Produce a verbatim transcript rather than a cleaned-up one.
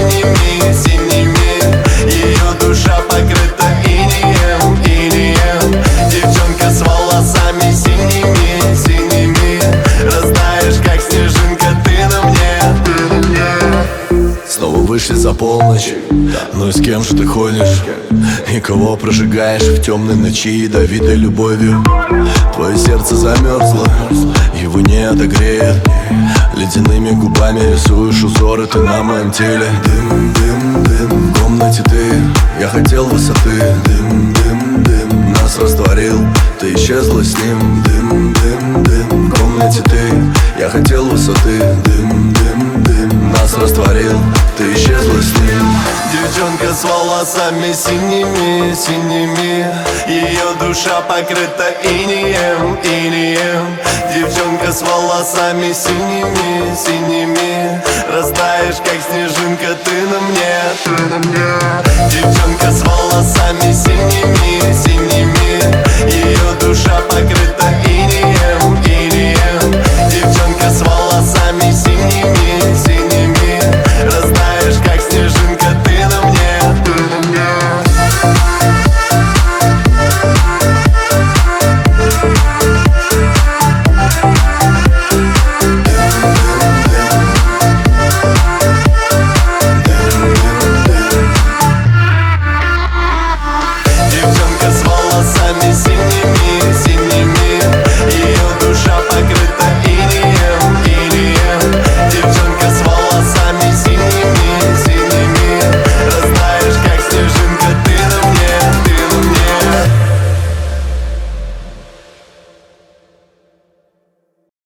синими, синими. Ее душа покрыта инеем, инеем. Девчонка с волосами синими, синими. Растаешь, как снежинка, ты на мне, ты на мне. Снова вышли за полночь. Ну и с кем же ты ходишь? И кого прожигаешь в темной ночи ядовитой любовью? Твое сердце замерзло, его не отогреет. Ледяными губами рисуешь узоры ты на моем теле. Дым, дым, дым, в комнате ты. Я хотел высоты. Дым, дым, дым, нас растворил. Ты исчезла с ним. Дым, дым, дым, в комнате ты. Я хотел высоты. Дым, дым, дым, нас растворил. Ты исчезла с ним. Девчонка с волосами синими, синими. Ее душа покрыта инеем, инеем. Девчонка с волосами синими, синими. Растаешь, как снежинка, ты на мне, ты на мне. Девчонка с волосами синими.